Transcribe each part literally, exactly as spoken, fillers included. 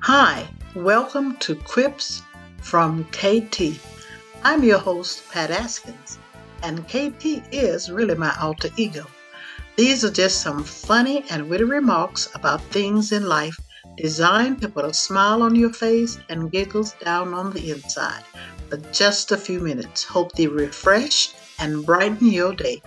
Hi, welcome to Quips from K T. I'm your host, Pat Askins, and K T is really my alter ego. These are just some funny and witty remarks about things in life designed to put a smile on your face and giggles down on the inside for just a few minutes. Hope they refresh and brighten your day.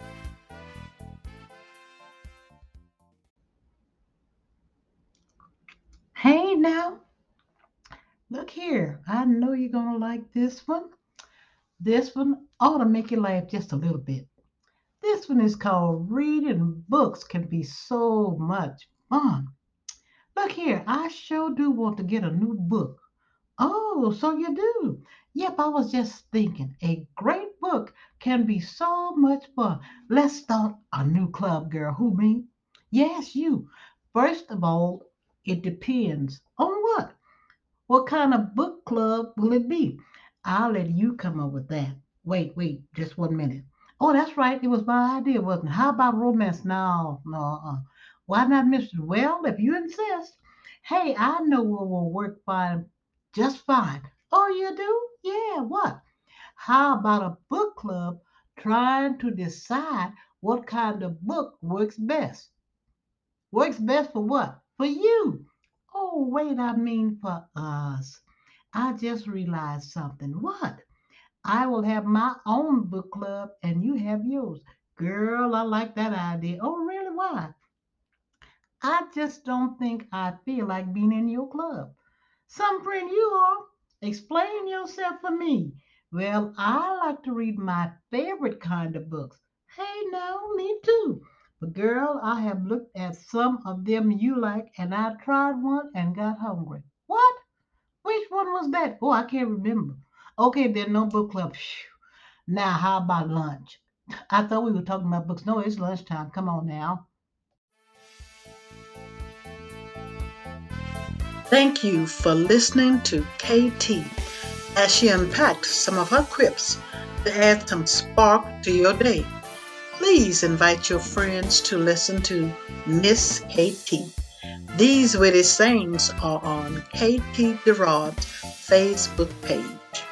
Hey now, look here. I know you're going to like this one. This one ought to make you laugh just a little bit. This one is called Reading Books Can Be So Much Fun. Look here, I sure do want to get a new book. Oh, so you do? Yep, I was just thinking. A great book can be so much fun. Let's start a new club, girl. Who, me? Yes, you. First of all, it depends on what? What kind of book club will it be? I'll let you come up with that. Wait, wait, just one minute. Oh, that's right. It was my idea, wasn't it? How about romance? No, no. Uh. Why not mystery? Well, if you insist. Hey, I know what will work fine, just fine. Oh, you do? Yeah, what? How about a book club trying to decide what kind of book works best? Works best for what? For you. Oh, wait, I mean for us. I just realized something. What? I will have my own book club and you have yours. Girl, I like that idea. Oh, really? Why? I just don't think I feel like being in your club. Some friend you are. Explain yourself for me. Well, I like to read my favorite kind of books. Hey, now, me too. But girl, I have looked at some of them you like and I tried one and got hungry. What? Which one was that? Oh, I can't remember. Okay, then no book club. Phew. Now, how about lunch? I thought we were talking about books. No, it's lunchtime. Come on now. Thank you for listening to K T as she unpacked some of her quips to add some spark to your day. Please invite your friends to listen to Miss K T. These witty sayings are on K T Gerard's Facebook page.